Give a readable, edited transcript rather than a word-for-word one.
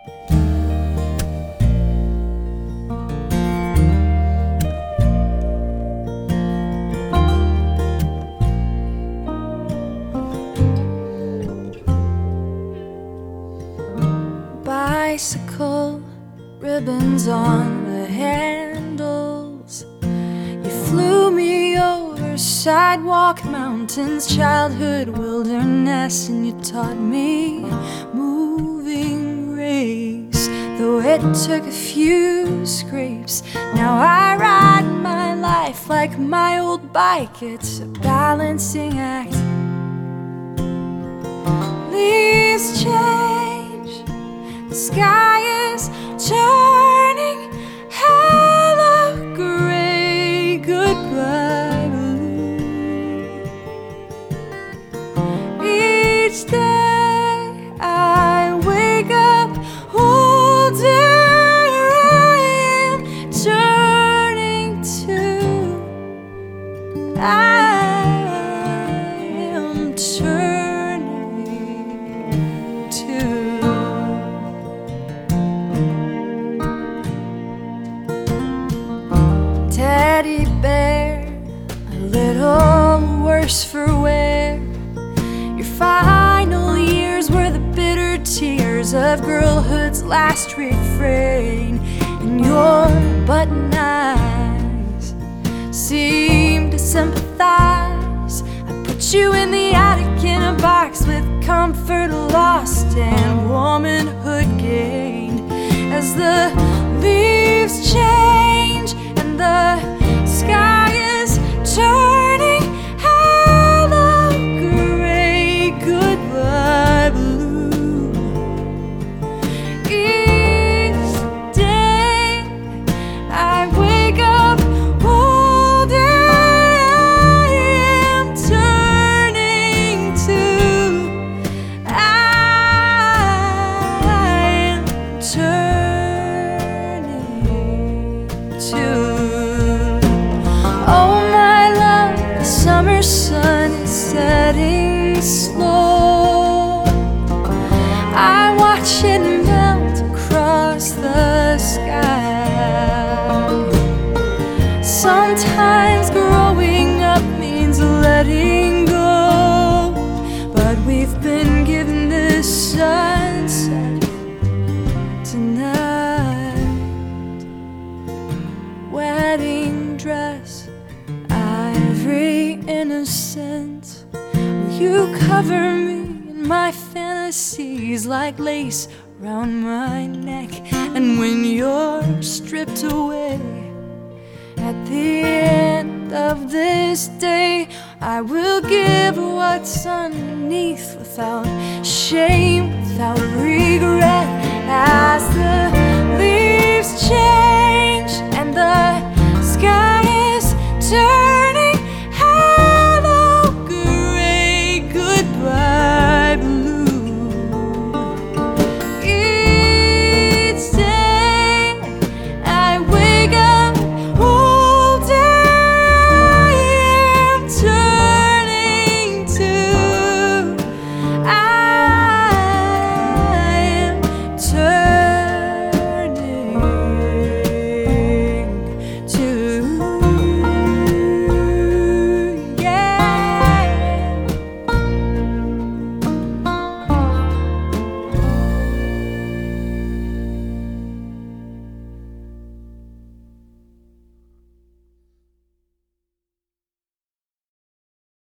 Bicycle, ribbons on the handles. You flew me over sidewalk, mountains, childhood, wilderness, and you taught me moving grace. Though it took a few scrapes, now I ride my life like my old bike. It's a balancing act. Leaves change, the sky is turning hello gray, goodbye blue. Each day I wake up older, I am turning to, I am turning to. Teddy bear, a little worse for wear. Your final years were the bitter tears of girlhood's last refrain, and your button eyes seem to sympathize. I put you in the attic in a box with comfort lost and womanhood gained. As the leaves change and the sky is turning hello gray, goodbye blue. Each day I wake up older, I am turning to, I am turning to. Oh my love, the summer sun is setting slow. I watch it melt across the sky. Sometimes growing up means letting go, but we've been given this sunset tonight. Wedding dress, ivory innocence. You cover me in my fantasies like lace round my neck. And when you're stripped away at the end of this day, I will give what's underneath without shame, without regret.